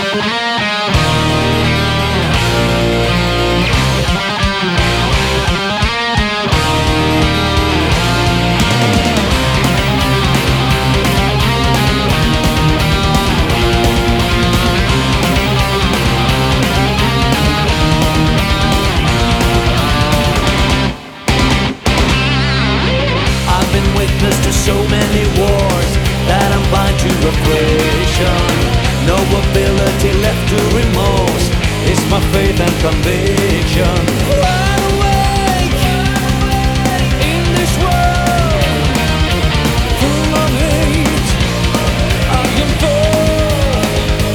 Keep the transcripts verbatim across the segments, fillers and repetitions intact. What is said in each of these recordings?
To so many wars that I'm blind to affliction. No ability left to remorse. It's my faith and conviction. Wide awake in this world full of hate. I am bold,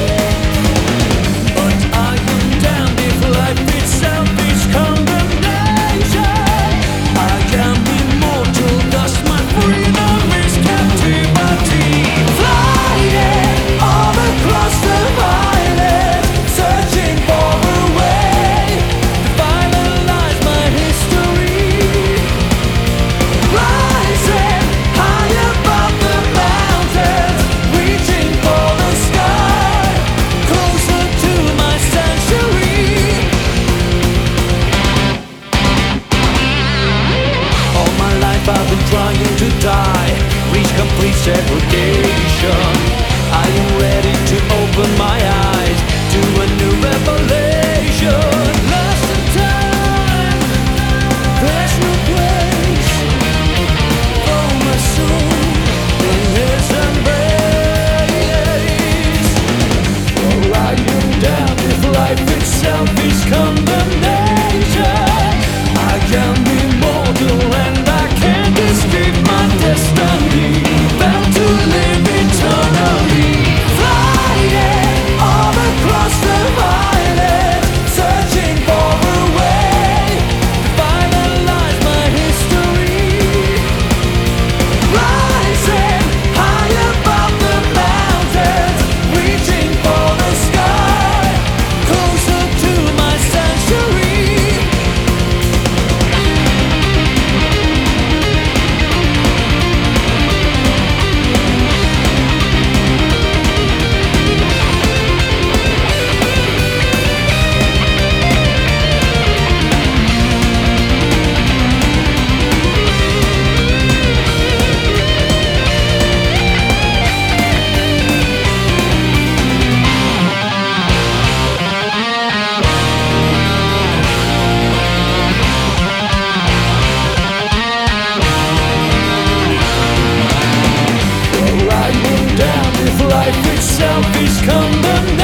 but I am damned if life itself is condemnation. I am immortal, thus my freedom is captivity. Flying all across the violet, searching for a way to finalize my history. Rising high above the mountains, reaching for the sky, closer to my sanctuary. All my life I've been trying to die, reach complete segregation. I am ready to open my eyes to a new revelation. Lost in time, there's no place for my soul in His embrace. For I am damned if life itself is condemnation. I am immortal and I can't escape my destiny, bound to live eternally. Flying all across the violet, searching for a way to finalize my history. Rising high above the mountains, reaching for the sky, closer to my sanctuary. For I am damned if life itself is condemnation.